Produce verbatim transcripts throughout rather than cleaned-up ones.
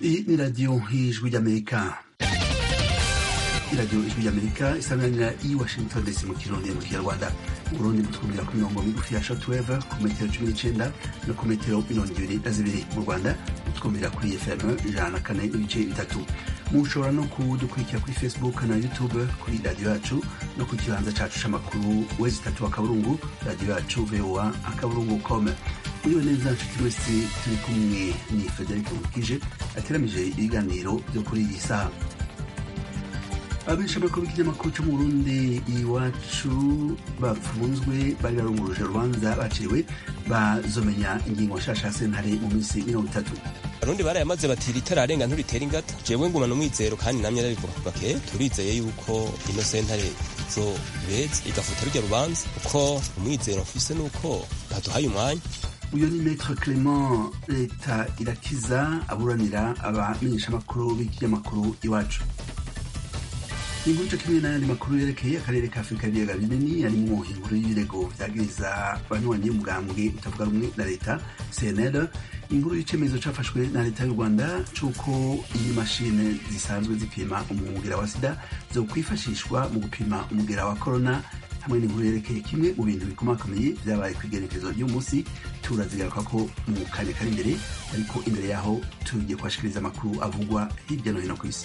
Iyi ni radiyo y'ijwi ry'Amerika. iradiyo ijwi ry'Amerika isanganira i Washington D C mu Kirundi mu Kinyarwanda. Mu Burundi mutwumvira ku mirongo migufi ya shortwave ku metero cumi n'icenda no ku metero mirongo ibiri na zibiri. Mu Rwanda mutwumvira kuri F M ijana na kane n'ibice bitatu. Mushobora no kudukurikira kuri Facebook na YouTube kuri radiyo yacu no ku kibanza cacu c'amakuru wezi itatu akaburungu radiyo yacu V O A akaburungu com. Uyu neza nshuti wese turi kumwe ni Frederic Mukije ateramije ibiganiro byo kuri iyi saha. Abesha bakuru b'ikinyamakuru cyo mu Burundi iwacu bapfunzwe bari barunguruje urubanza baciriwe bazomenya ingingo nshasha ya sentare mu minsi mirongo itatu. Abarundi barayamaze bati ritararenga nturitera ingata. Jewe ngumana umwizero kandi namye arabivuga kuva kera. Turizeye yuko ino sentare zo beza igafuta rujya rubanza uko umwizero mfise nuko baduhaye umwanya. Uyu ni Maître Clement leta irakiza aburanira abamenyeshamakuru b'ikinyamakuru iwacu. Inkuru cyo kimwe n'ayandi makuru yerekeye akarere ka Afurika y'ibiyaga binini arimwo inkuru y'ibirego vyagiriza abanywanyi b'umugambwe utavuga rumwe na leta C N L, inkuru y'icemezo cafashwe na leta y'u Rwanda c'uko iyi mashine zisanzwe zipima umugera wa sida zo kwifashishwa mu gupima umugera wa corona, hamwe n'inkuru yerekeye kimwe mu bintu bikomakomeye vyabaye kw'igenekerezo ry'umunsi. Turazigaruka ko mu kanya kari imbere, ariko imbere yaho tugiye kubashikiriza amakuru avugwa hirya no hino kw'isi.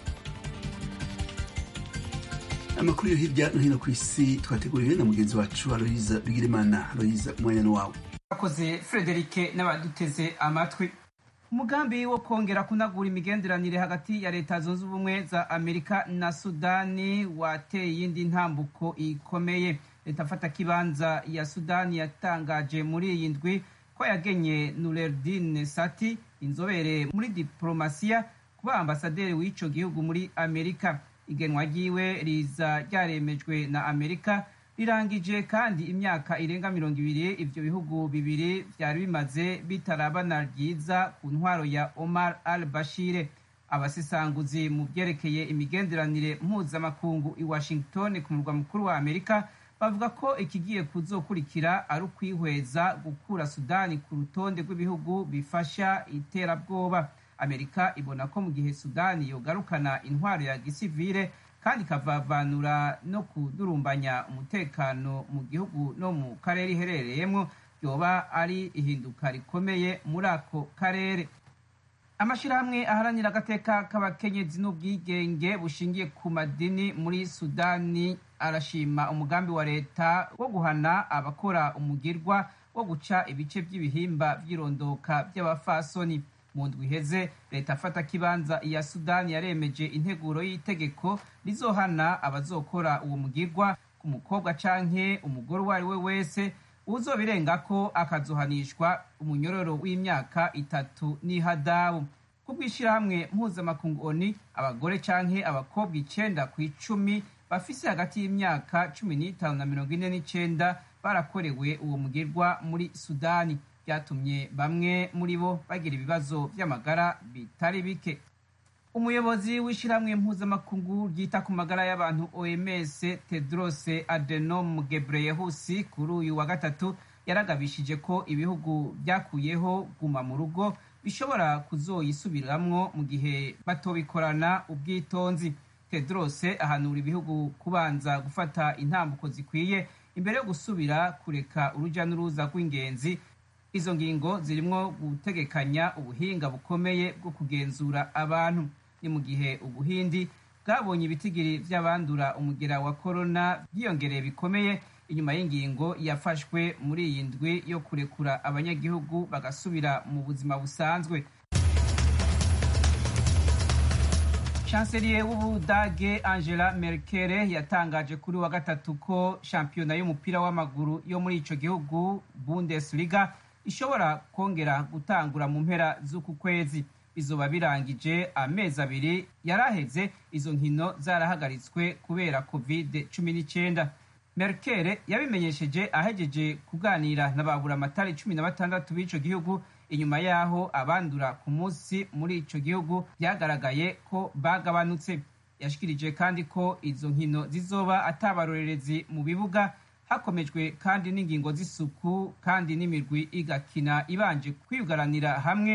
Amakuru yo hirya no hino kw'isi twateguriwe na mugenzi wacu Aloyiza Bigirimana. Aloyiza, umwanya wawe. Akoze Frederic n'abaduteze amatwi. Umugambi wo kongera kunagura imigenderanire hagati ya leta zunze ubumwe za Amerika na Sudani wateye iyindi ntambuko ikomeye. Leta fata kibanza ya Sudani yatangaje muri iyi ndwi ko yagenye Nureddin Sati, inzobere muri diplomasiya, kuba ambasaderi w'ico gihugu muri Amerika. Igenwa ryiwe riza ryaremejwe na Amerika rirangije kandi imyaka irenga mirongo ibiri ivyo bihugu bibiri vyari bimaze bitarabana ryiza ku ntwaro ya Omar al-Bashir. Abasesanguzi mu vyerekeye imigenderanire mpuzamakungu i Washington ku murwa mukuru wa Amerika bavuga ko ikigiye kuzokurikira ari ukwihweza gukura Sudani ku rutonde rw'ibihugu bifasha iterabwoba. Amerika ibona ko mu gihe Sudani yogarukana intwaro ya gisivile kandi ikavavanura no kudurumbanya umutekano mu gihugu no mu karere iherereyemo, yoba ari ihinduka rikomeye muri ako karere. Amashirahamwe aharanira agateka k'abakenyezi n'ubwigenge bushingiye ku madini muri Sudani arashima umugambi wa leta wo guhana abakora umugirwa wo guca ibice by'ibihimba vy'irondoka by'abafasoni. Mu ndwi iheze leta afata kibanza ya Sudani yaremeje integuro y'itegeko rizohana abazokora uwo mugirwa ku mukobwa canke umugore uwo ari we wese, uzobirengako akazohanishwa umunyororo w'imyaka itatu n'ihadabu. Kubw'ishirahamwe mpuzamakungu O N U, abagore canke abakobwa icenda kw'icumi bafise hagati y'imyaka cumi n'itanu na mirongo ine n'icenda barakorewe uwo mugirwa muri Sudani. Byatumye bamwe muri bo bagira ibibazo vy'amagara bitari bike. Umuyobozi w'ishiramwe mpuzamakungu ryita ku magara y'abantu O M S Tedros Adhanom Ghebreyesus kuri uyu wa gatatu yaragabishije ko ibihugu byakuyeho guma mu rugo bishobora kuzoyisubiramwo mu gihe batobikorana ubwitonzi. Tedros ahanura ibihugu kubanza gufata intambuko zikwiye imbere yo gusubira kureka uruja n'uruza rw'ingenzi. Izo ngingo zirimwo gutegekanya ubuhinga bukomeye bwo kugenzura abantu. Ni mu gihe Ubuhindi bwabonye ibitigiri vy'abandura umugera wa corona byiyongereye bikomeye inyuma y'ingingo yafashwe muri iyi ndwi yo kurekura abanyagihugu bagasubira mu buzima busanzwe. Chancelier w'Ubudage Angela Merkel yatangaje kuri wa gatatu ko shampiyona y'umupira w'amaguru yo muri ico gihugu Bundesliga ishobora kongera gutangura mu mpera z'uku kwezi. Bizoba birangije amezi abiri yaraheze izo nkino zarahagaritswe kubera covid cumi n'icenda. Merkel yabimenyesheje ahejeje kuganira n'ababura amatari cumi na batandatu b'ico gihugu inyuma yaho abandura ku munsi muri ico gihugu byagaragaye ko bagabanutse. Yashikirije kandi ko izo nkino zizoba atabarorerezi mu bibuga, hakomejwe kandi n'ingingo z'isuku kandi n'imirwi igakina ibanje kwiyugaranira hamwe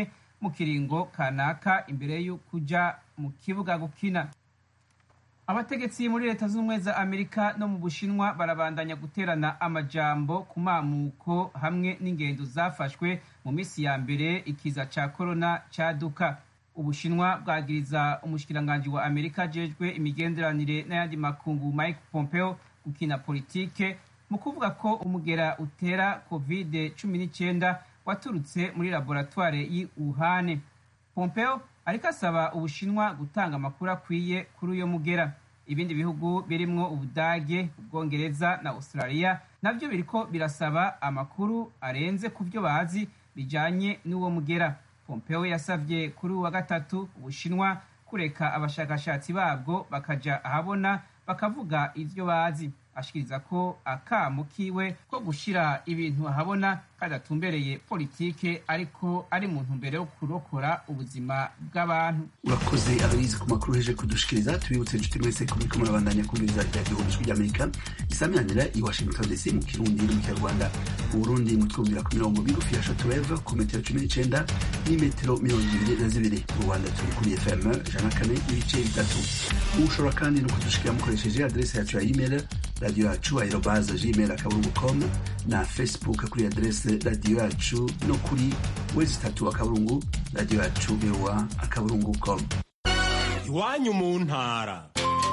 mu kiringo kanaka imbere yo kuja mu kibuga gukina. Abategetsi muri leta z'ubumwe za Amerika no mu Bushinwa barabandanya guterana amajambo ku mamuko hamwe n'ingendo zafashwe mu misi ya mbere ikiza ca corona caduka. Ubushinwa bwagiriza umushikiranganji wa Amerika ajejwe imigenderanire n'ayandi makungu Mike Pompeo gukina politike mu kuvuga ko umugera utera covid cumi n'icenda waturutse muri laboratoire y'i Wuhan. Pompeo ariko asaba Ubushinwa gutanga amakuru akwiye kuri uyo mugera. Ibindi bihugu birimwo Ubudage, Ubwongereza na Australia navyo biriko birasaba amakuru arenze ku vyo bazi bijanye n'uwo mugera. Pompeo yasavye kuri wa gatatu Ubushinwa kureka abashakashatsi babwo bakaja ahabona bakavuga ivyo bazi. Ashikiriza ko akamo kiwe ko gushira ibintu ahabona kadatumbereye politike ariko ari mu ntumbero yo kurokora ubuzima bw'abantu. Urakoze abayizi ku makuru heje kudushikiriza. Tubibutse inshuti mwese ko muriko murabandanya kumviriza radiyo ijwi ry'Amerika isaminanira i Washington D C mu Kirundi no mu Kinyarwanda. Mu Burundi mutwumvira ku mirongo migufi ya shortwave ku metero cumi n'icenda n'imetero mirongo ibiri na zibiri. Mu Rwanda turi kuri F M ijana na kane n'ibice bitatu. Mushobora kandi no kudushikira mukoresheje adresse yacu ya email radio yacu aerobaze gmail akaburungu com na Facebook kuri adresse radio yacu no kuri website akaburungu radio yacu bewa akaburungu com. Iwanyu mu ntara.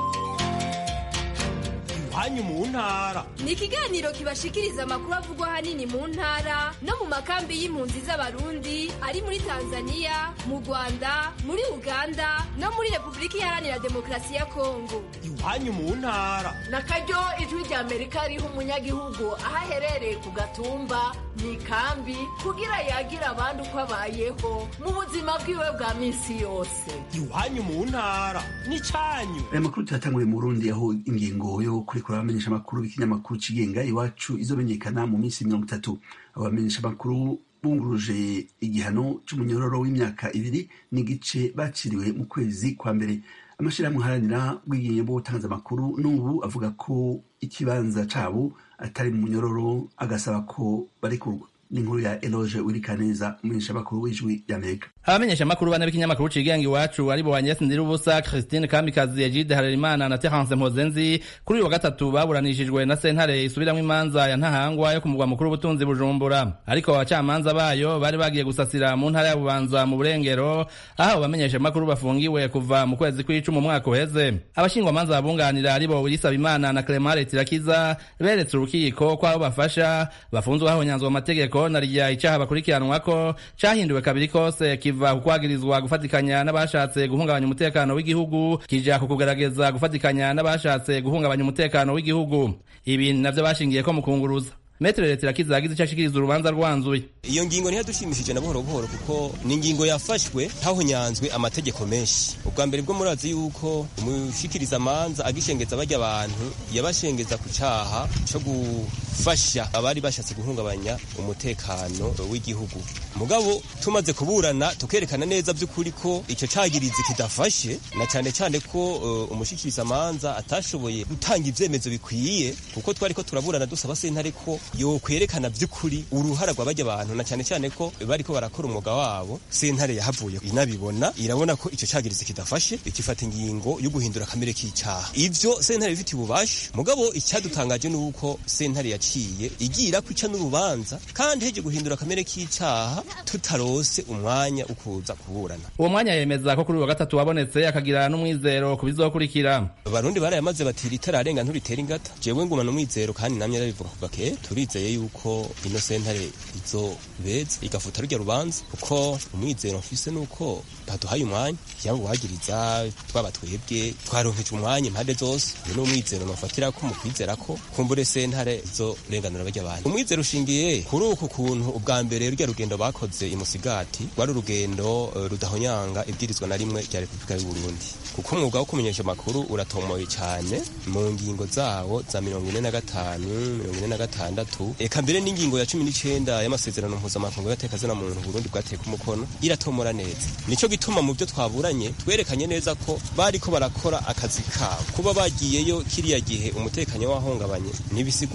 Iwanyu mu ntara ni ikiganiro kibashikiriza amakuru avugwa hanini mu ntara no mu makambi y'impunzi z'abarundi ari muri Tanzania, mu Rwanda, muri Uganda no muri Republika Iharanira Demokarasi ya Kongo. Iwanyu mu ntara nakaryo ijwi rya Amerika riha umunyagihugu aho aherereye ku gatumba mu ikambi kugira yagira abandi uko abayeho mu buzima bwiwe bwa minsi yose. Iwanyu mu ntara ni canyu. Aya makuru tuyatanguye mu Burundi aho ingingo yo kurikura abamenyesha amakuru b'ikinyamakuru Cigenga Iwacu izomenyekana mu minsi mirongo itatu. Abamenyesha amakuru bunguruje igihano c'umunyororo w'imyaka ibiri n'igice baciriwe mu kwezi kwa mbere. Amashirahamwe haranira bw'igihe bwo gutangaza amakuru n'ubu avuga ko ikibanza cabo atari mu munyororo agasaba ko barekurwa. N'inkuru ya Eloge Wirikaneza umumenyesha amakuru w'ijwi ry'Amerika. Abamenyesha amakuru bane b'ikinyamakuru Cigenga Iwacu ari bo Agnes Ndirubusa, Christine Kamikazi, Egide Harerimana na Terence Mpozenzi kuri uyu wa gatatu baburanishijwe na sentare isubiramwo imanza ya Ntahangwa yo ku mugwa mukuru w'ubutunzi Bujumbura. Ariko abacamanza bayo bari bagiye gusasira mu ntara ya Bubanza mu Burengero aho abamenyesha amakuru bafungiwe kuva mu kwezi kw'icumi mu mwaka uheze. Abashingwa manza babunganira ari bo Wilisa Bimana na Clemare Tirakiza beretse urukiko ko abo bafasha bafunzwe hahonyanzwe amategeko na rya icaha bakurikiranwako cahinduwe kabiri kose kiva kukwagirizwa gufatikanya n'abashatse guhungabanya umutekano w'igihugu kija kukugerageza gufatikanya n'abashatse guhungabanya umutekano w'igihugu. Ibi navyo bashingiye ko mukunguruza. Metre leta yakiza yagize cyashikiriza urubanza rwanzuye. Iyo ngingo niyo dushimishije na buhoro buhoro kuko ni ingingo yafashwe hahonyanzwe amategeko menshi. Ubwa mbere bwo murazi yuko umushikiriza amanza agishengeza bajya abantu yabashengeza ku caha cyo gufasha abari bashatse guhungabanya umutekano w'igihugu. Mugabo tumaze kuburana tukerekana neza by'ukuri ko ico cagirizi kidafashe na cyane cyane ko uh, umushikiriza amanza atashoboye gutanga ivyemezo bikwiye kuko twari ko turaburana dusaba sentare ko yo kwerekana by'ukuri uruhara rw'abajya abantu na cyane cyane ko bariko barakora umwuga wabo. Sentare yahavuye inabibona irabona ko ico cagirizi kidafashe ikifata ingingo yo guhindura kamere k'icaha. Ivyo sentare bifite ububasha mugabo icyadutangaje nuko sentare yaciye igira kwica n'urubanza kandi heje guhindura kamere k'icaha tutarose umwanya ukuza kuburana. Uwo mwanya yemeza ko kuri uwa gatatu wabonetse akagira n'umwizero kubizokurikira. Abarundi barayamaze bati ritararenga nturitera ingata. Jewe ngumana umwizero kandi namye arabivuga kuva kera. Turizeye yuko ino sentare izo beza igafuta rujya rubanza kuko umwizero mfise nuko baduhaye umwanya cyangwa wagiriza twaba twebwe twaronkeje umwanya impande zose. Ni umwizero nafatira ko mu kwizera ko kumbure sentare izo renganura bajya abantu. Umwizero ushingiye kuri uko kuntu ubwa mbere rujya rugendo bakoze imusigati rwari urugendo uh, rudahonyanga ibwirizwa na rimwe rya Republika y'u Burundi kuko umwuga wo kumenyesha amakuru uratomoye cyane mu ngingo zawo za mirongo ine na gatanu mirongo ine na gatandatu eka mbere n'ingingo ya cumi n'icenda y'amasezerano mpuzamakungu y'abatekazina muntu Burundi bwateka umukono iratomora neza. Nico gituma mu byo twaburanye twerekanye neza ko bariko barakora akazi kabo kuba bagiyeyo kiriya gihe umutekano wahongabanye nibisigura yuko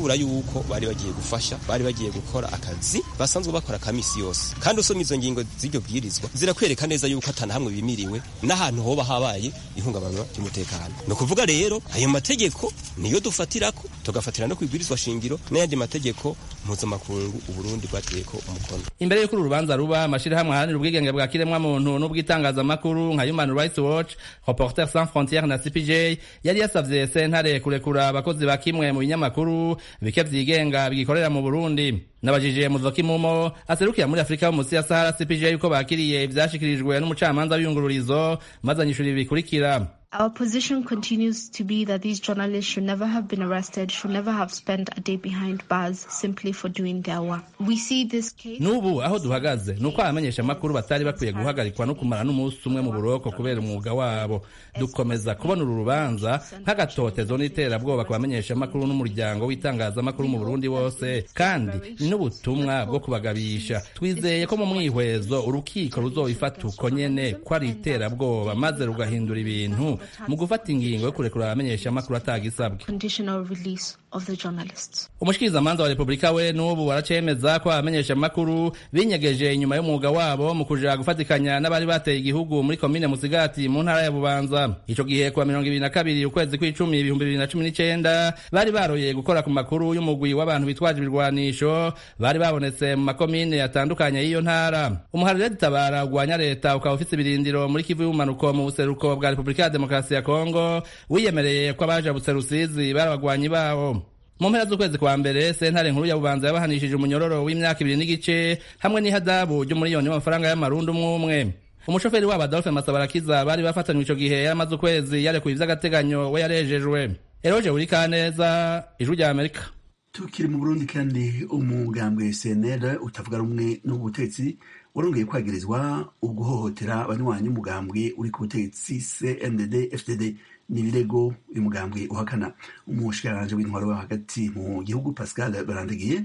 yuko bari bagiye gufasha bari bagiye gukora akazi basanzwe bakora kamisi yose kandi usomye izo ngingo z'iryo bwirizwa zirakwereka neza yuko atana hamwe bimiriwe n'ahantu hoba habaye ihungabana ry'umutekano. No kuvuga rero ayo mategeko niyo dufatirako tugafatira no kwibwirizwa shingiro n'ayandi mategeko mpuzamakungu Uburundi bwateyeko umukono. Imbere y'uko urubanza ruba amashirahamwe aharanira ubwigenge bwa kiremwa muntu n'ubwitangazamakuru nka Human Rights Watch, Reporters Sans Frontières na C P J yari yasavye sentare kurekura abakozi ba kimwe mu binyamakuru bike vyigenga bigikorera mu Burundi. Nabajije Muzoki Mumo aserukira muri Afrika munsi ya Sahara C P J yuko bakiriye ivyashikirijwe n'umucamanza w'iyungururizo maze anyishura ibikurikira. Our position continues to be that these journalists should never have been arrested, should never have spent a day behind bars simply for doing their work. We see this case. Nubu aho duhagaze nuko abamenyesha makuru batari bakwiye guhagarikwa no kumara n'umunsi umwe mu buroko kubera umwuga wabo. Dukomeza kubona uru rubanza nk'agatotezo n'iterabwoba ku bamenyesha makuru n'umuryango w'itangazamakuru mu Burundi wose kandi n'ubutumwa bwo kubagabisha. Twizeye ko mu mwihwezo urukiko ruzobifata uko nyene ko ari iterabwoba maze rugahindura ibintu mu gufata ingingo yo kurekura abamenyesha makuru atagisabwe. Conditional release of the journalists. Umushikirizamanza wa Republika we n'ubu waracemeza ko abamenyesha makuru binyegeje inyuma y'umwuga wabo mu kuja gufatikanya n'abari bateye igihugu muri komine Musigati mu ntara ya Bubanza. Ico gihe kwa mirongo ibiri na kabiri ukwezi kw'icumi ibihumbi bibiri na cumi n'icenda bari baroye gukora ku makuru y'umugwi w'abantu bitwaje ibirwanisho bari babonetse mu makomine atandukanye y'iyo ntara. Umuharire ditabara ugwanya leta ukaba ufite ibirindiro muri Kivu y'umanuko mu buseruko bwa Republika ya Demokarasi ya Kongo wiyemereye ko abaje Buserusizi barabagwanyi bawo. Mu mpera z'ukwezi kwa mbere sentare nkuru ya Bubanza yabahanishije umunyororo w'imyaka ibiri n'igice hamwe n'ihadabu ry'umuriyoni w'amafaranga y'amarundi umwe umwe. Umushoferi w'aba Adolphe Masabarakiza bari bafatanywe ico gihe yaramaze ukwezi yarekuye ivy'agateganyo we yarejejwe. Eroje Urikaneza, Ijwi rya Amerika. Tukiri mu Burundi kandi umugambwe C N L utavuga rumwe n'ubutetsi warongeye kwagirizwa uguhohotera abanywanyi umugambwe uri ku butetsi C N D D F D D n'ibirego uyu mugambwe uhakana. Umushikiranganje w'intwaro hagati mu gihugu Pascal Barandagiye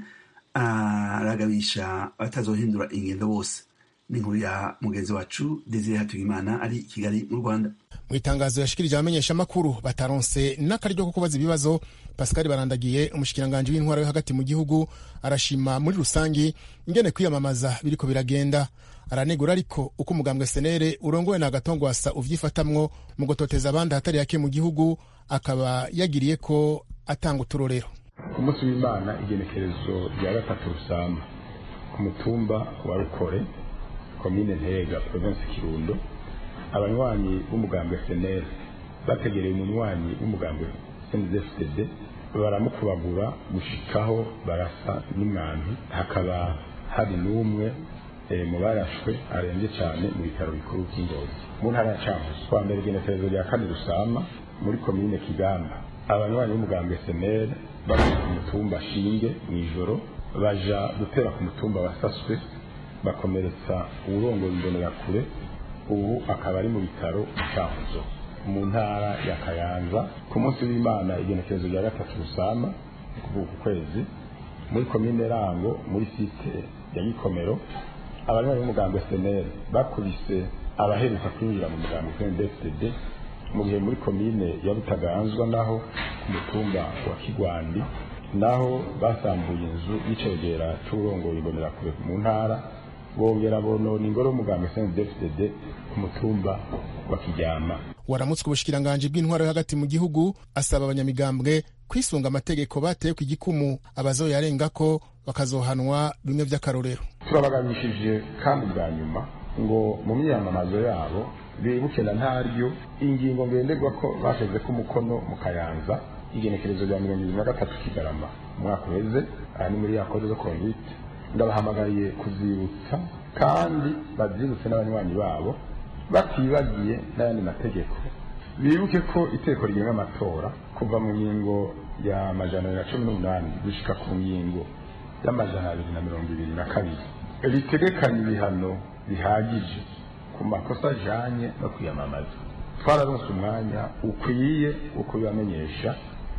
aragabisha batazohindura ingendo bose. N'inkuru ya mugenzi wacu Desire Hatuyimana ari Kigali mu Rwanda. Mu itangazo yashikirije abamenyesha makuru bataronse n'akaryo ko kubaza ibibazo, Pascal Barandagiye umushikiranganje w'intwaro hagati mu gihugu arashima muri rusangi ingene kwiyamamaza biriko biragenda. Aranegura ariko uko umugambwe C N L urongowe na Gatongwasa uvyifatamwo mu gutoteza abandi hatari yake mu gihugu, akaba yagiriye ko atanga uturorero. Ku munsi w'Imana igenekerezo rya gatatu Rusamba ku mutumba wa Rukore komine Ntega province Kirundo, abanywanyi b'umugambwe C N L bategereye umunywanyi w'umugambwe C N D D F D D baramukubagura gushikaho barasa n'umwantu, hakaba hari n'umwe e, mu barashwe arembye cyane mu bitaro bikuru by'Ingozi mu ntara ya Cankuzo. Kwa mbere igenekerezo rya kane Rusamba muri komine Kigamba, abanywanyi b'umugambwe C N L bari ku mutumba Shinge mw'ijoro baja gutera ku mutumba Basaswe bakomeretsa uburongoye imbonerakure, ubu akaba ari mu bitaro Cankuzo mu ntara ya Kayanza. Ku munsi w'Imana igenekerezo rya gatatu Rusamba kuvuga ku kwezi muri komine Rango muri site ya Gikomero, abanywanyi b'umugambwe C N L bakubise abaheruka kwinjira mu mugambwe C N D D F D D mu gihe muri komine ya Butaganzwa naho ku mutumba wa Kigwandi naho basambuye inzu y'icegera c'uburongoye imbonerakure mu ntara, bongera bonona ingoro y'umugambwe C N D D F D D ku mutumba wa Kiryama. Waramutswe ubushikiranganje bw'intwaro hagati mu gihugu asaba abanyamigambwe kwisunga amategeko bateye ku gikumu abazoyarengako bakazohanwa bimwe vy'akarorero. Turabagabishije kandi bwa nyuma ngo mu myamamazo yabo bibuke na ntaryo ingingo ngenderwa ko basheze ku mukono mu Kayanza igenekerezo rya mirongo ibiri na gatatu Kigarama umwaka weze, ari muri yakoze zo conduite. Ndabahamagariye kuzibutsa kandi bazibutse n'abanywanyi babo batibagiye n'ayandi mategeko. Bibuke ko iteko rigenga amatora kuva mu ngingo ya majana ya cumi n'umunani gushika ku ngingo y'amajana abiri na mirongo ibiri na kabiri ritegekanya ibihano bihagije ku makosa ajanye no kwiyamamaza. Twararonse umwanya ukwiye wo kubamenyesha,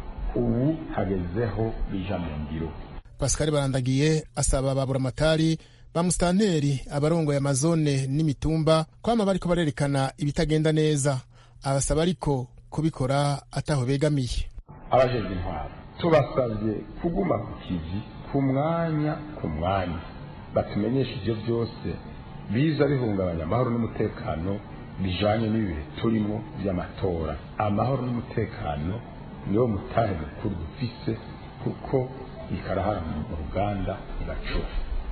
ubu hagezeho bija mu ngiro. Pascal Barandagiye asaba ababuramatari ba mustanteri abarongo ya mazone n'imitumba kwama bariko barerekana ibitagenda neza, abasaba ariko kubikora ataho begamiye. Abajejwe intwaro tubasabye kuguma ku kivi ku mwanya ku mwanya batumenyesha ibyo byose biza bihungabanya amahoro n'umutekano bijanye n'ibihe turimo by'amatora. Amahoro n'umutekano niwo mutahe mukuru dufise kuko ikarahara mu ruganda igacura.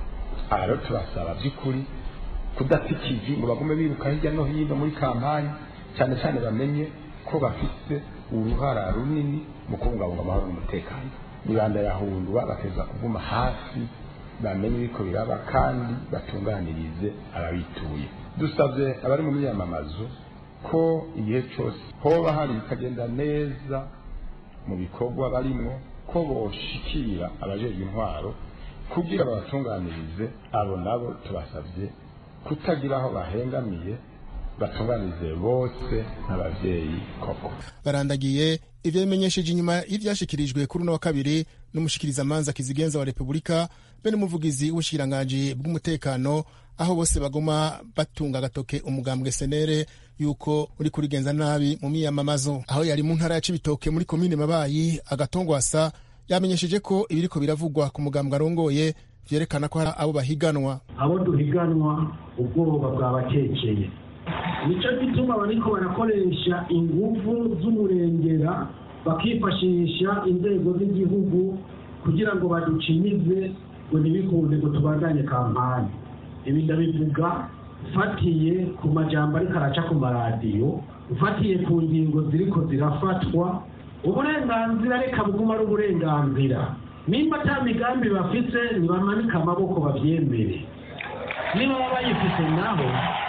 Aha rero turasaba by'ukuri kudata ikivi ngo bagume biruka hirya no hino muri kampani, cyane cyane bamenye ko bafite uruhara runini mu kubungabunga amahoro n'umutekano. Nibanda yahundwa bakeza kuguma hafi bamenye ibiko biraba kandi batunganirize ababituye. Dusabye abari mu myamamazo ko igihe cyose hoba hari ikagenda neza mu bikorwa barimo ko boshikira abajejwe intwaro kugira babatunganirize. Abo nabo tubasabye kutagira aho bahengamiye, batunganirize bose n'abavyeyi koko. Barandagiye ivyo bimenyesheje inyuma y'ivyashikirijwe kuri uno wa kabiri n'umushikirizamanza kizigenza wa Repubulika be n'umuvugizi w'ubushikiranganji bw'umutekano, aho bose bagoma batunga agatoke umugambwe senere yuko uri kurigenza nabi mu miyamamazo. Aho yari mu ntara ya Cibitoke muri komine Mabayi, Agatongwasa yamenyesheje ko ibiriko biravugwa ku mugambwe arongoye vyerekana ko hari abo bahiganwa. Abo duhiganwa ubwoba bwabakekeye, nico gituma bariko barakoresha inguvu z'umurengera bakifashisha inzego z'igihugu kugira ngo baducinyize ngo ntibikunde ngo tubandanye kampani. Ibi ndabivuga ufatiye ku majambo ariko araca ku maradiyo, ufatiye ku ngingo ziriko zirafatwa. Uburenganzira reka buguma ari uburenganzira. Nimba ata migambi bafise nibamanika amaboko bavyemere, niba baba bayifise naho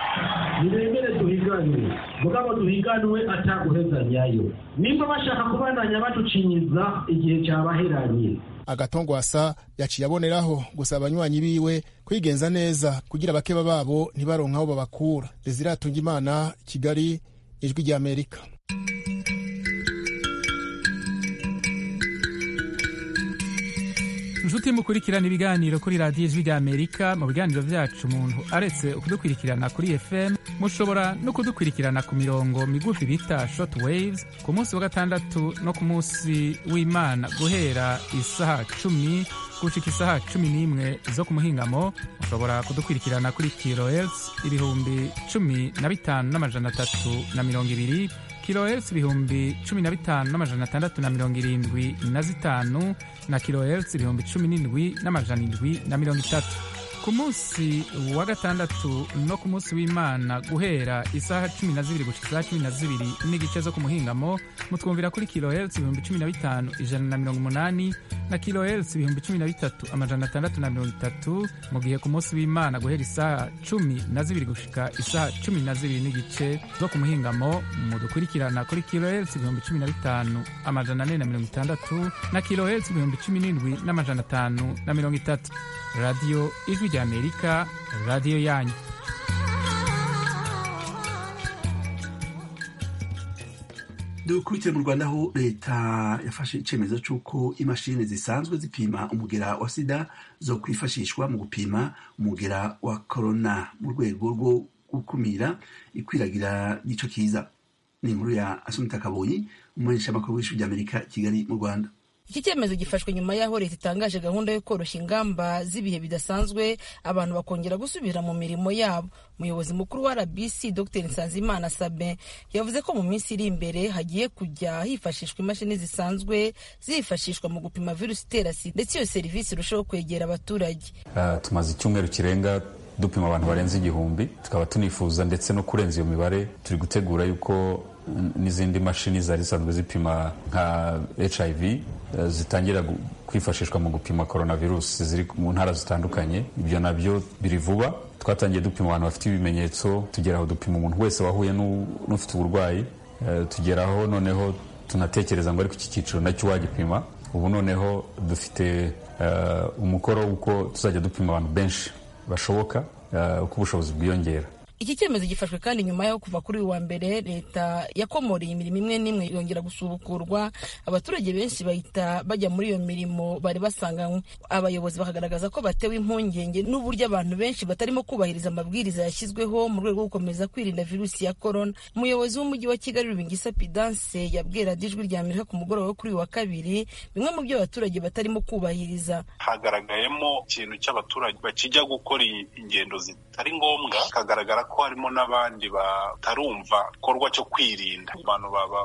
nibemere duhiganwe, mugabo duhiganwe ataguhezanyayo. Nimba bashaka kubandanya baducinyiza igihe cyabaheranye. Agatongwasa yaciye aboneraho gusaba abanywanyi biwe kwigenza neza kugira bakeba babo ntibaronka aho babakura. Desire Atungimana, Kigali, Ijwi rya Amerika. Nshuti mukurikirana ibiganiro kuri radiyo Ijwi rya Amerika. Mu biganiro vyacu umuntu aretse ukudukurikirana kuri F M, mushobora no kudukurikirana ku mirongo migufi bita short waves ku munsi wa gatandatu no ku munsi w'Imana guhera isaha cumi gushika isaha cumi n'imwe zo ku muhingamo. Mushobora kudukurikirana kuri kilohertz ibihumbi cumi na bitanu n'amajana atatu na mirongo ibiri, kilohertz ibihumbi cumi na bitanu n'amajana atandatu na mirongo irindwi na zitanu, na kilohertz ibihumbi cumi n'indwi n'amajana indwi na mirongo itatu. Ku munsi wa gatandatu no ku munsi w'Imana guhera isaha cumi na zibiri gushika isaha cumi na zibiri n'igice zo ku muhingamo, mutwumvira kuri kilohertz ibihumbi cumi na bitanu ijana na mirongo umunani, na kilohertz ibihumbi cumi na bitatu amajana atandatu na mirongo itatu. Mu gihe ku munsi w'Imana guhera isaha cumi na zibiri gushika isaha cumi na zibiri n'igice zo ku muhingamo, mudukurikirana kuri kilohertz ibihumbi cumi na bitanu amajana ane na mirongo itandatu, na kilohertz ibihumbi cumi n'indwi n'amajana atanu na mirongo itatu. Radio Ijwi rya Amerika, radio yanyu. Dukubitire mu Rwanda aho leta yafashe icemezo c'uko imashini zisanzwe zipima umugera wa sida zo kwifashishwa mu gupima umugera wa corona mu rwego rwo gukumira ikwiragira ry'ico kiza. Ni inkuru ya Asumta Kaboyi, umumenyeshamakuru w'Ijwi rya Amerika, Kigali mu Rwanda. Iki cyemezo gifashwe nyuma y'aho leta itangaje gahunda yo koroshya ingamba z'ibihe bidasanzwe abantu bakongera gusubira mu mirimo yabo. Umuyobozi mukuru wa R B C Dr Nsanzimana Sabin yavuze ko mu minsi iri imbere hagiye kujya hifashishwa imashini zisanzwe zifashishwa mu gupima virusi itera sida, ndetse iyo serivisi irushaho kwegera abaturage. Uh, tumaze icyumweru kirenga dupima abantu barenze igihumbi, tukaba tunifuza ndetse no kurenza iyo mibare. Turi gutegura yuko n'izindi mashini zari zisanzwe zipima nka H I V zitangira kwifashishwa mu gupima coronavirus ziri mu ntara zitandukanye. Ibyo nabyo biri vuba. Twatangiye dupima abantu bafite ibimenyetso, tugeraho dupima umuntu wese wahuye n'ufite uburwayi, tugeraho noneho tunatekereza ngo ariko iki cyiciro nacyo wagipima. Ubu noneho dufite uh, umukoro uko tuzajya dupima abantu benshi bashoboka uh, uko ubushobozi bwiyongera. iki cyemezo gifashwe kandi nyuma y'aho kuva kuri uyu wa mbere leta yakomoreye imirimo imwe n'imwe yongera gusubukurwa, abaturage benshi bahita bajya muri iyo mirimo bari basanganywe. Abayobozi bakagaragaza ko batewe impungenge n'uburyo abantu benshi batarimo kubahiriza amabwiriza yashyizweho mu rwego rwo gukomeza kwirinda virusi ya korona. Umuyobozi w'umujyi wa Kigali Rubingisa Pidanse yabwira Ijwi rya Amerika ku mugoroba wo kuri uyu wa kabiri bimwe mu byo abaturage batarimo kubahiriza. Hagaragayemo ikintu cy'abaturage bakijya gukora ingendo zitari ngombwa, kagaragara ko harimo n'abandi batarumva igikorwa cyo kwirinda. Abantu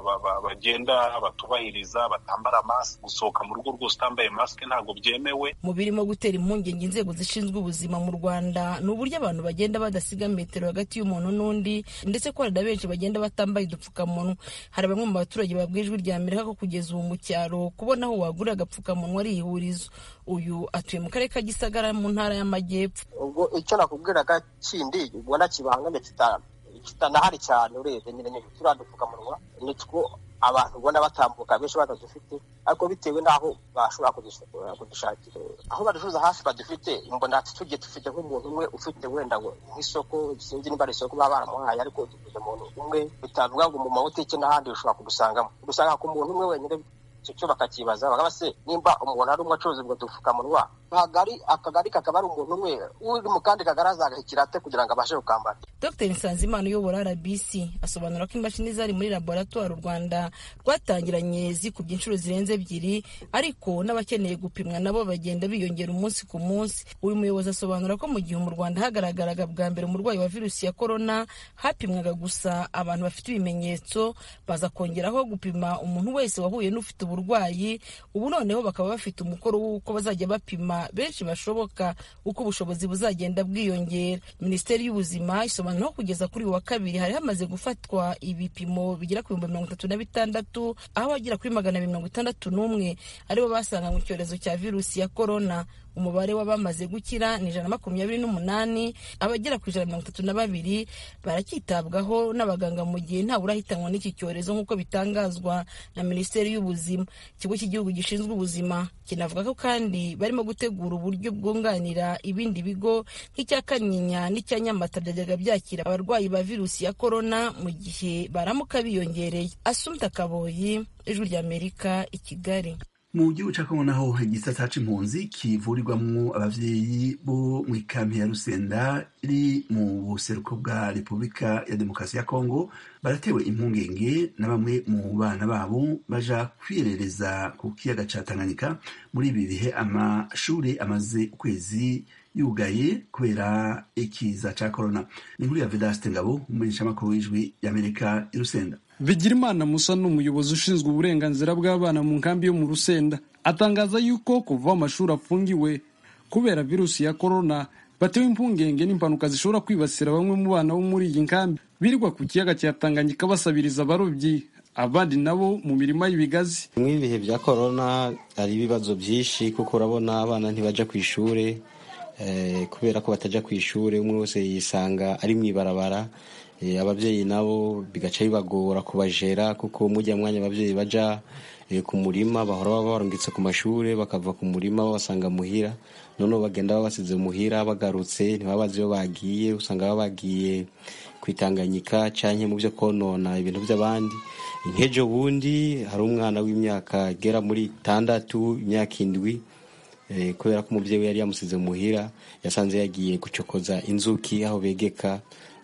bagenda batubahiriza, batambara mask, gusohoka mu rugo rwose utambaye mask ntabwo byemewe. Mu birimo gutera impungenge inzego zishinzwe ubuzima mu Rwanda ni uburyo abantu bagenda badasiga metero hagati y'umuntu n'undi, ndetse ko hari na benshi bagenda batambaye udupfukamunwa. Hari bamwe mu baturage babwiye Ijwi rya Amerika ko kugeza ubu mu cyaro kubona aho wagurira agapfukamunwa ari ihurizo. Uyu atuye mu karere ka Gisagara mu ntara y'Amajyepfo. Ubwo icyo nakubwiraga kindi ubona kibangamye kitanahari cyane, urebye nyine turiya dupfukamunwa nitwo abantu ubona batambuka benshi batadufite, ariko bitewe n'aho bashobora kudushakira. Aho baducuruza hafi badufite, mbona tugiye dufite nk'umuntu umwe ufite wenda nk'isoko, sinzi niba ari isoko baba baramuhaye, ariko dufite umuntu umwe, bitavuga ngo mu mabutike n'ahandi ushobora kudusangamo. Udusanga ku muntu umwe wenyine, icyo bakakibaza bakaba se nimba umuntu ari umwe acuruza ubwo dupfukamunwa, akagari akagari kakaba ari umuntu umwe, uri mu kandi kagari azagahikira ate kugira ngo abashe gukambara. Dr Nsanzimana uyobora R B C asobanura ko imashini zari muri laboratoire u Rwanda rwatangiranye zikubye inshuro zirenze ebyiri, ariko n'abakeneye gupimwa nabo bagenda biyongera umunsi ku munsi. Uyu muyobozi asobanura ko mu gihe mu Rwanda hagaragaraga bwa mbere umurwayi wa virusi ya korona hapimwaga gusa abantu bafite ibimenyetso, baza kongeraho gupima umuntu wese wahuye n'ufite uburwayi. Ubu noneho bakaba bafite umukoro w'uko bazajya bapima benshi bashoboka uko ubushobozi buzagenda bwiyongera. Minisiteri y'Ubuzima isobanura ko kugeza kuri wa kabiri hari hamaze gufatwa ibipimo bigera ku bihumbi mirongo itatu na bitandatu, aho bagera kuri magana abiri mirongo itandatu n'umwe aribo basanganywe icyorezo cya virusi ya korona. Umubare w'abamaze gukira ni ijana na makumyabiri n'umunani, abagera ku ijana na mirongo itatu na babiri baracyitabwaho n'abaganga mu gihe ntawe urahitanwa n'iki cyorezo nk'uko bitangazwa na Minisiteri y'Ubuzima. Ikigo cy'igihugu gishinzwe ubuzima kinavuga ko kandi barimo gutegura uburyo bwunganira ibindi bigo nk'icya Kanyinya n'icya Nyamata byajyaga byakira abarwayi ba virusi ya korona mu gihe baramuka biyongereye. Asumta Kaboyi, Ijwi rya Amerika, i Kigali. Mu gihugu cya Kongo naho igisata c'impunzi kivurirwamwo abavyeyi bo mu ikampi ya Rusenda iri mu buseruko bwa Repubulika ya Demokarasi ya Kongo baratewe impungenge na bamwe mu bana babo baja kwirereza ku kiyaga ca Tanganyika muri ibi bihe amashuri amaze ukwezi yugaye kubera ikiza ca corona. Ni nkuru ya Vedaste Ngabo, umumenyeshamakuru w'Ijwi y'Amerika i Rusenda. Bigirimana Musa n'umuyobozi ushinzwe uburenganzira bw'abana mu nkambi yo mu Rusenda atangaza yuko kuva amashuri afungiwe kubera virusi ya corona batewe impungenge n'impanuka zishobora kwibasira bamwe mu bana bo muri iyi nkambi birirwa ku kiyaga cya Tanganyika basabiriza abarobyi, abandi nabo mu mirima y'ibigazi. Mu bihe bya corona hari ibibazo byinshi kuko urabona abana ntibaja ku ishure eh, kubera ko bataja ku ishure, umwe wese yisanga ari mwibarabara. E, abavyeyi nabo bigaca bibagora kubajera kuko mujya mwanya abavyeyi baja e, ku murima bahora barungitse ku mashure bakava ku murima babasanga muhira, none bagenda babasize muhira bagarutse ntibabazi yo bagiye, usanga bagiye kwitanganyika canke mu byo konona ibintu by'abandi. Inkejo bundi hari umwana w'imyaka gera muri tandatu imyaka indwi e, kubera ko umuvyeyi yari yamusize muhira yasanze yagiye gucokoza inzuki aho begeka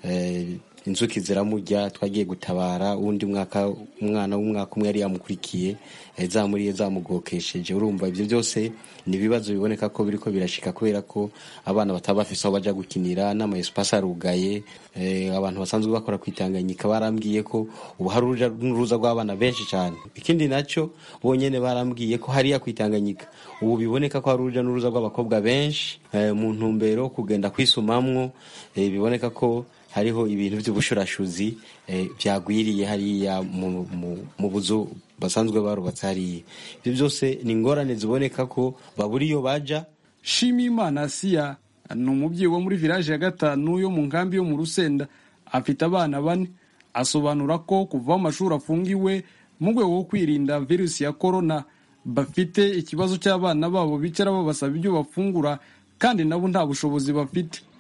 e, inzuki ziramujya, twagiye gutabara undi mwaka umwana w'umwaka umwe yari yamukurikiye zamuriye zamugokesheje. Urumva ibyo byose ni bibazo biboneka ko biriko birashika kubera ko abana bataba bafise aho baja gukinira n'ama espace arugaye. E, abantu basanzwe bakora kwitanganyika barambwiye ko ubu hari uruza rw'abana benshi cyane. Ikindi naco bonyene barambwiye ko hariya kwitanganyika ubu biboneka ko hari uruja n'uruza rw'abakobwa benshi e, mu ntumbero kugenda kwisumamwo. E, biboneka ko hariho ibintu by'ubushurashuzi eh, byagwiriye hariya mu, mu, mu buzu basanzwe barubatse hariya. Ibyo byose ni ingorane ziboneka ko baburi iyo baja. Shimimana Asiya ni umubyeyi wo muri village ya gatanu yo mu nkambi yo mu Rusenda, afite abana bane. Asobanura ko kuva amashuri afungiwe mu rwego wo kwirinda virusi ya corona bafite ikibazo cy'abana babo bicara babasaba ibyo bafungura kandi nabo nta bushobozi bafite.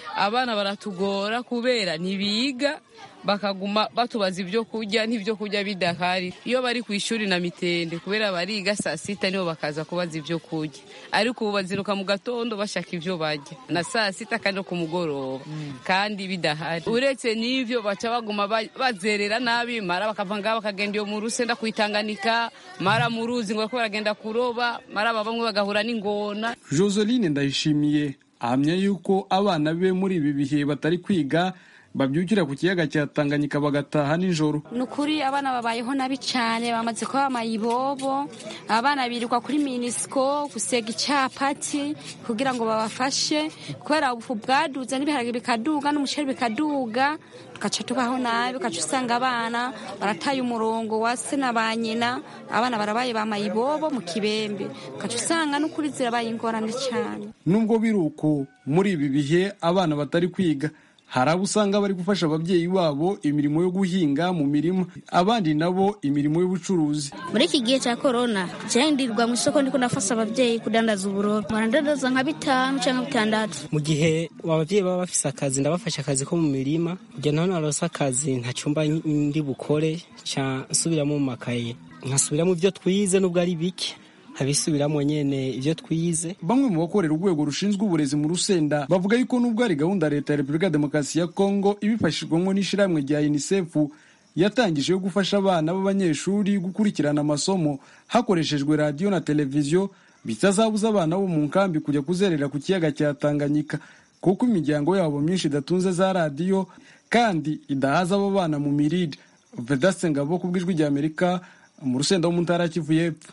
abana baratugora kubera ntibiga bakaguma batubaza ibyo kurya n'ibyo kurya bidahari. Iyo bari ku ishuri na mitende kubera bariga saa sita nibo bakaza kubaza ibyo kurya, ariko ubu baziruka mu gatondo bashaka ibyo barya na saa sita kandi ku mugoroba mm. kandi bidahari. Uretse n'ivyo baca baguma bazerera nabi, mara bakava ngaho bakagenda iyo mu Rusenda kwitanganika, mara mu ruzi ngo baragenda kuroba, mara bamwe bagahura n'ingona. Joseline Ndayishimiye ahamya yuko abana be muri ibi bihe batari kwiga babyukira ku kiyaga cya Tanganyika bagataha nijoro. Nukuri abana babayeho nabi cyane, bamaze kuba amayibobo, abana birirwa kuri minisiko gusega icyapati kugira ngo babafashe, kubera ubufu bwaduza n'ibiharage bikaduga n'umuceri bikaduga, tugaca tubaho nabi, ugaca usanga abana barataye umurongo wa se na ba nyina, abana barabaye ba mayibobo mu kibembe, ugaca usanga n'ukuri zirabaye ingorane cyane. Nubwo biruko muri ibi bihe abana batari kwiga, hari abo usanga bari gufasha ababyeyi babo imirimo yo guhinga mu mirima, abandi nabo imirimo y'ubucuruzi. Muri iki gihe cya corona cyandirwa mu isoko ndiko nafasha ababyeyi kudandaza uburobe, barandandaza nka bitanu cyangwa bitandatu. Mu gihe ababyeyi baba bafise akazi ndabafasha akazi ko mu mirima, kugira naho narose akazi nta cyumba ndi bukore cya nsubiramo mu makaye, nkasubiramo ibyo twize nubwo ari bike, abisubiramo nyene ivyo twize. Bamwe mu bakorera urwego rushinzwe uburezi mu Rusenda bavuga yuko nubwo ari gahunda ya leta ya Repubulika ya Demokarasi ya Kongo ibifashijwemo n'ishiramwe rya UNICEF yatangije yo gufasha abana b'abanyeshuri gukurikirana amasomo hakoreshejwe radio na televiziyo, bitazabuza abana bo mu nkambi kujya kuzerera ku kiyaga cya Tanganyika kuko imiryango yabo myinshi idatunze za radio kandi idahaza abo bana mu mirire. Vedaste Ngabo ku bw'ijwi rya Amerika mu Rusenda wo mu Ntara Kivu y'Epfo.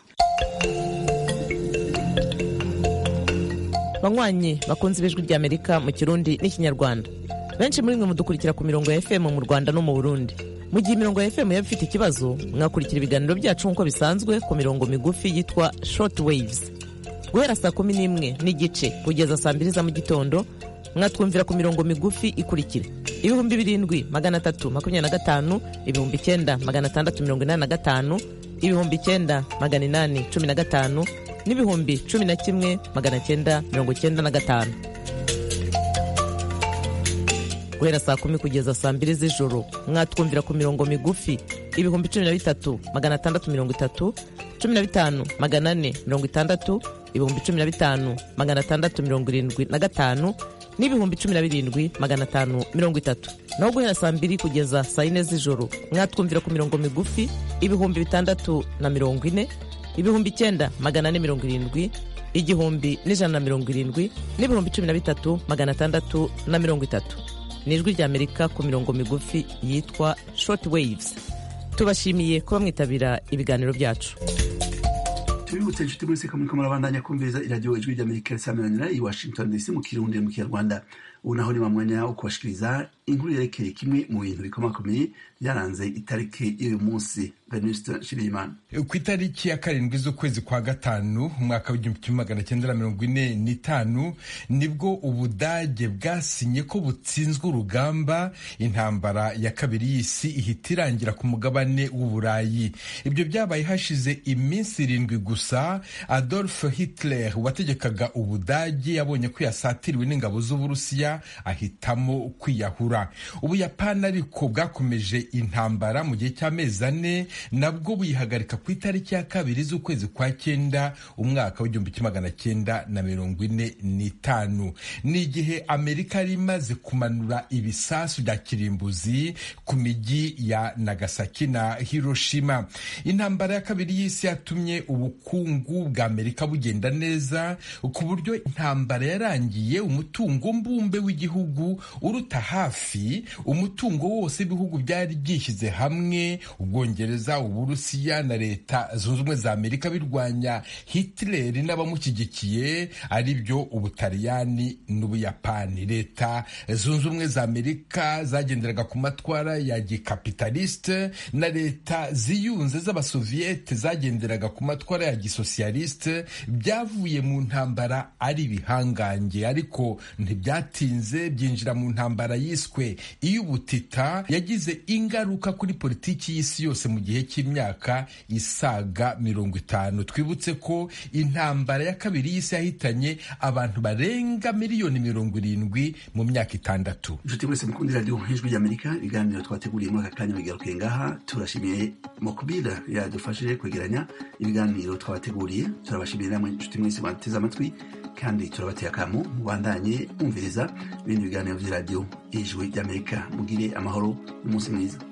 Banywanyi bakunze ibijwi rya Amerika mu Kirundi n'Ikinyarwanda, benshi muri mwe mudukurikira ku mirongo ya F M mu Rwanda no mu Burundi. Mu gihe imirongo ya F M yaba ifite ikibazo, mwakurikira ibiganiro byacu nk'uko bisanzwe ku mirongo migufi yitwa short waves. Guhera saa kumi n'imwe n'igice kugeza saa mbiri za mu gitondo, mwatwumvira ku mirongo migufi ikurikira: ibihumbi birindwi magana atatu makumyabiri na gatanu, ibihumbi icyenda magana atandatu mirongo inani na gatanu, ibihumbi icyenda magana inani cumi na gatanu n'ibihumbi cumi na kimwe magana cyenda mirongo cyenda na gatanu. Guhera saa kumi kugeza saa mbiri z'ijoro mwatwumvira ku mirongo migufi ibihumbi cumi na bitatu magana atandatu mirongo itatu, cumi na bitanu magana ane mirongo itandatu, ibihumbi cumi na bitanu magana atandatu mirongo irindwi na gatanu n'ibihumbi cumi na birindwi magana atanu mirongo itatu. Naho guhera saa mbiri kugeza saa yine z'ijoro mwatwumvira ku mirongo migufi ibihumbi bitandatu na mirongo ine, ibihumbi icyenda magana ane mirongo irindwi, igihumbi n'ijana na mirongo irindwi n'ibihumbi cumi na bitatu magana atandatu na mirongo itatu. Ni ijwi rya Amerika ku mirongo migufi yitwa short waves. Tubashimiye kuba mwitabira ibiganiro byacu. Tubibutse inshuti muri seka muriko murabandanya kumviriza iradiyo ijwi rya Amerika risamanira i Washington D C mu Kirundi mu Kinyarwanda. Ubu naho ni mwanya wo kubashikiriza inkuru yerekeye kimwe mu bintu bikomakomeye byaranze itariki y'uyu munsi. Venuste Nshimiyimana. Ku itariki ya karindwi z'ukwezi kwa gatanu umwaka w'igihumbi kimwe magana cyenda na mirongo ine n'itanu nibwo Ubudage bwasinye ko butsinzwe urugamba, intambara ya kabiri y'isi ihita irangira ku mugabane w'Uburayi. Ibyo byabaye hashize iminsi irindwi gusa. Adolf Hitler wategekaga Ubudage yabonye ko yasatiriwe n'ingabo z'Uburusiya ahitamo kwiyahura. Ubuyapani ariko bwakomeje intambara mu gihe cy'amezi ane, nabwo buyihagarika ku itariki ya kabiri z'ukwezi kwa cyenda umwaka w'igihumbi kimwe magana cyenda na mirongo ine n'itanu. Ni igihe Amerika yari imaze kumanura ibisasu bya kirimbuzi ku migi ya Nagasaki na Hiroshima. Intambara ya kabiri y'isi yatumye ubukungu bwa Amerika bugenda neza ku buryo intambara yarangiye umutungo mbumbe w'igihugu uruta hafi umutungo wose ibihugu byari byishyize hamwe, Ubwongereza, Uburusiya na Leta Zunze Ubumwe za Amerika birwanya Hitler n'abamushyigikiye ari byo Ubutaliyani n'Ubuyapani. Leta Zunze Ubumwe za Amerika zagenderaga ku matwara ya gikapitaliste na leta ziyunze z'Abasoviete zagenderaga ku matwara ya gisosialiste. Byavuye mu ntambara ari bihangange, ariko ntibyatinze byinjira mu ntambara yiswe yiswe iy'ubutita yagize ingaruka kuri politiki y'isi yose mu gihe cy'imyaka isaga mirongo itanu. Twibutse ko intambara ya kabiri y'isi yahitanye abantu barenga miliyoni mirongo irindwi mu myaka itandatu. Inshuti mwese mukunda radio Ijwi ry'Amerika, ibiganiro twateguriye muri aka kanya bigarukiye ngaha. Turashimiye Mokubira yadufashije kwegeranya ibiganiro twabateguriye. Turabashimiye namwe inshuti mwese mwateze amatwi, kandi turabateye akamo mubandanye mwumviriza ibindi biganiro by'iradiyo Ijwi ry'Amerika. Mugire amahoro n'umunsi mwiza.